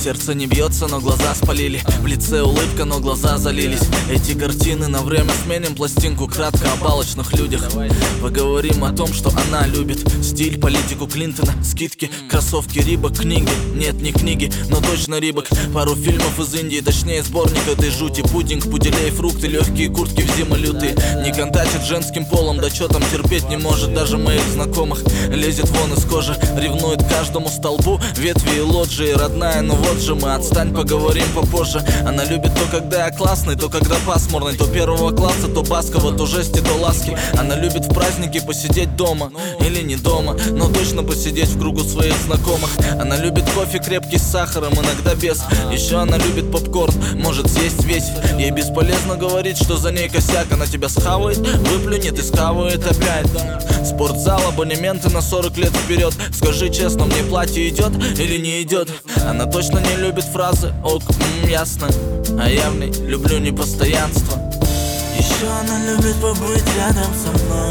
Сердце не бьется, но глаза спалили. В лице улыбка, но глаза залились. Эти картины на время сменим пластинку. Кратко о палочных людях. Поговорим о том, что она любит. Стиль, политику Клинтона, скидки, кроссовки Рибок, книги. Нет, не книги, но точно Рибок. Пару фильмов из Индии, точнее сборник этой жути. Пудинг, пуделей, фрукты, легкие куртки в зимы лютые. Не контачит женским полом, да чё там терпеть не может даже моих знакомых. Лезет вон из кожи, ревнует каждому столбу. Ветви и лоджии, родная, ну вот же мы. Отстань, поговорим попозже. Она любит то, когда я классный, то когда пасмурный. То первого класса, то Баскова, то жести, то ласки. Она любит в праздники посидеть дома. Или не дома, но точно посидеть в кругу своих знакомых. Она любит кофе крепкий с сахаром, иногда без. Еще она любит попкорн, может съесть весь. Ей бесполезно говорить, что за ней косяк. Она тебя схавает, выплюнет и схавает опять. Спортзал, абонементы на 40 лет вперед. Скажи честно, мне платье идет или не идет? Она точно не любит фразы ок, ясно. А я в ней люблю непостоянство. Еще она любит побыть рядом со мной.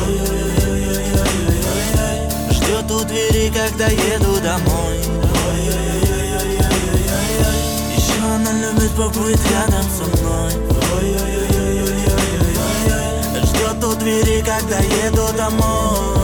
Ждет у двери, когда еду домой. Еще она любит побыть рядом со мной. Ждет у двери, когда еду домой.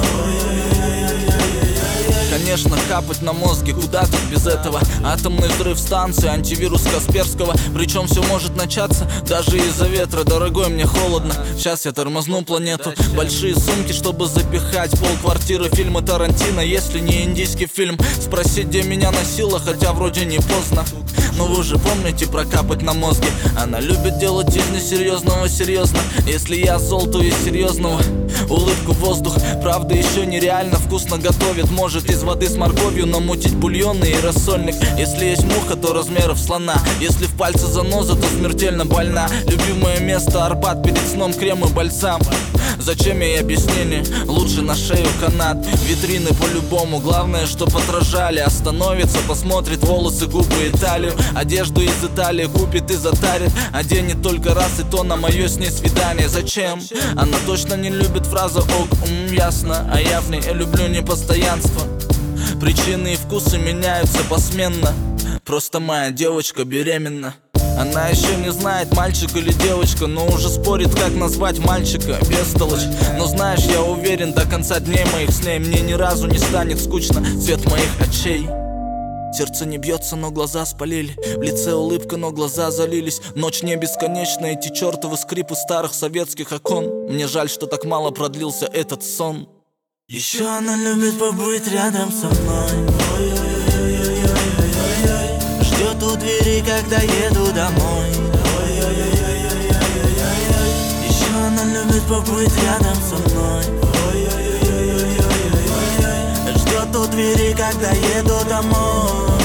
Конечно, капать на мозги, куда тут без этого? Атомный взрыв станции, антивирус Касперского. Причем все может начаться даже из-за ветра. Дорогой, мне холодно, сейчас я тормозну планету. Большие сумки, чтобы запихать полквартиры. Фильмы Тарантино, если не индийский фильм. Спросить, где меня носило, хотя вроде не поздно. Но вы же помните про капать на мозги. Она любит делать из несерьезного серьезно. Если я зол, то из серьезного улыбку в воздух. Правда, еще нереально вкусно готовит. Может из воды с морковью намутить бульонный и рассольник. Если есть муха, то размеров слона. Если в пальце заноза, то смертельно больна. Любимое место Арбат, перед сном крем и бальзам. Зачем ей объяснение? Лучше на шею канат. Витрины по-любому, главное, чтоб отражали. Остановится, посмотрит волосы, губы и талию. Одежду из Италии купит и затарит. Оденет только раз, и то на мое с ней свидание. Зачем? Она точно не любит фразу ок, ясно. А я в ней люблю непостоянство. Причины и вкусы меняются посменно. Просто моя девочка беременна. Она еще не знает, мальчик или девочка, но уже спорит, как назвать мальчика, бестолочь. Но знаешь, я уверен, до конца дней моих с ней мне ни разу не станет скучно. Цвет моих очей. Сердце не бьется, но глаза спалили. В лице улыбка, но глаза залились. Ночь не бесконечная, эти чертовы скрипы старых советских окон. Мне жаль, что так мало продлился этот сон. Еще она любит побыть рядом со мной. Ждет у двери, когда еду домой. Еще она любит побыть рядом со мной. Ждет у двери, когда еду домой.